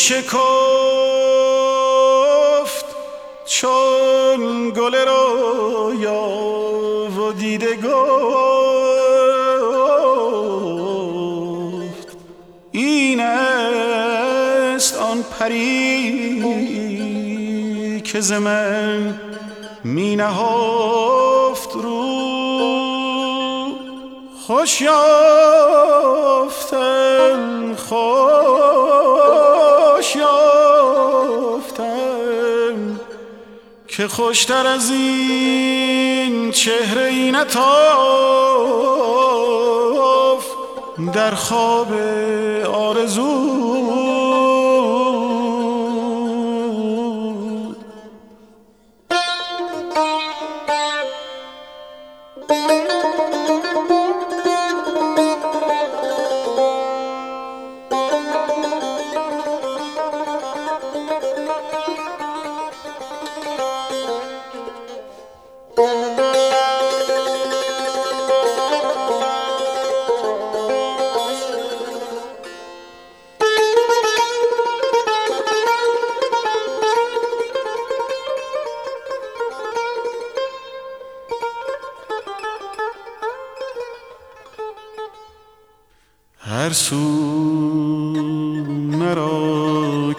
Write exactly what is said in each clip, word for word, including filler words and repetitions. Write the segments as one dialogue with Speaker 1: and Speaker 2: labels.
Speaker 1: شکفت چون گل رویا و دیده گفت این است آن پری که ز من می نهفت رو. خوش یافتم خوش یافتم که خوشتر از این چهره ای نتاف در خواب آرزو. هر سو مرا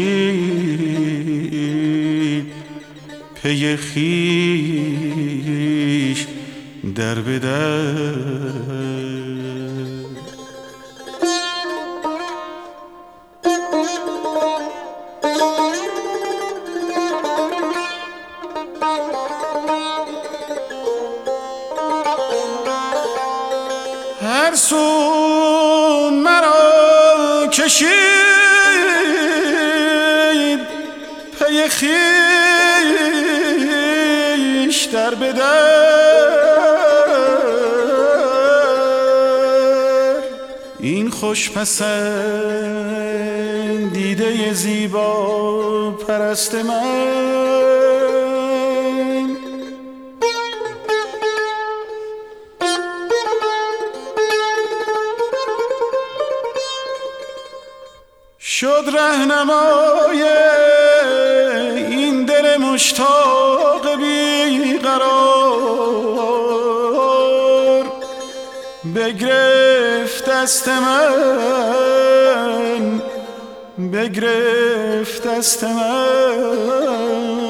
Speaker 1: کشید پی خویش در به در. هر سو مرا کشید پی خویش در به در. این خوش پسندیده زیبا پرست من شد رهنمای این دل مشتاق بیقرار. بگرفت دست من بگرفت دست من